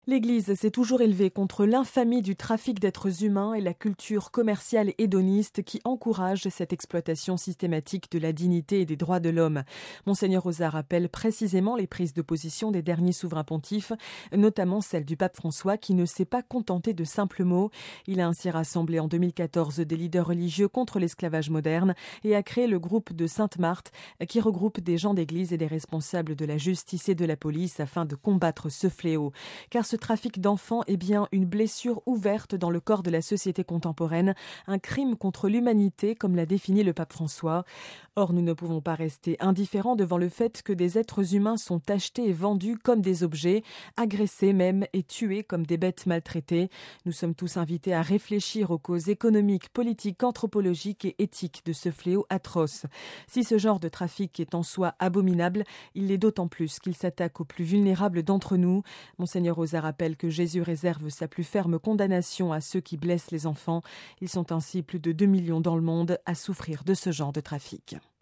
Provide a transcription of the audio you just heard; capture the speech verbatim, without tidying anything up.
L'Église s'est toujours élevée contre l'infamie du trafic d'êtres humains et la culture commerciale hédoniste qui encourage cette exploitation systématique de la dignité et des droits de l'homme. Monseigneur Oza rappelle précisément les prises de position des derniers souverains pontifes, notamment celle du pape François qui ne s'est pas contenté de simples mots. Il a ainsi rassemblé en deux mille quatorze des leaders religieux contre l'esclavage moderne et a créé le groupe de Sainte-Marthe qui regroupe des gens d'église et des responsables de la justice et de la police afin de combattre ce fléau. Car ce trafic d'enfants est bien une blessure ouverte dans le corps de la société contemporaine, un crime contre l'humanité comme l'a défini le pape François. Or, nous ne pouvons pas rester indifférents devant le fait que des êtres humains sont achetés et vendus comme des objets, agressés même et tués comme des bêtes maltraitées. Nous sommes tous invités à réfléchir aux causes économiques, politiques, anthropologiques et éthiques de ce fléau atroce. Si ce genre de trafic est en soi abominable, il l'est d'autant plus qu'il s'attaque aux plus vulnérables d'entre nous. Monseigneur Oza rappelle que Jésus réserve sa plus ferme condamnation à ceux qui blessent les enfants. Ils sont ainsi plus de deux millions dans le monde à souffrir de ce genre de trafic.